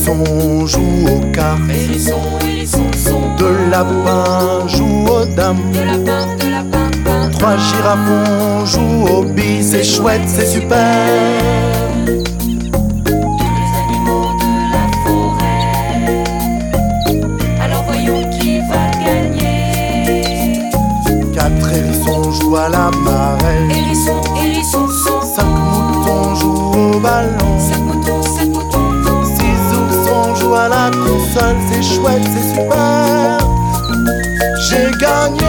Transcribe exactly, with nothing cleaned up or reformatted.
Hérisson joue aux cartes. Hérisson, hérisson, son. Deux lapins jouent aux dames. Deux lapins, deux lapins, pin. Trois girafons jouent aux billes. C'est chouette, c'est super. Tous les animaux de la forêt. Alors voyons qui va gagner. Quatre hérissons jouent à la marelle. Hérisson, hérisson, son. Cinq moutons jouent au ballon. Cinq moutons, cinq moutons. Six oursons jouent à la console. C'est chouette, c'est super. J'ai gagné.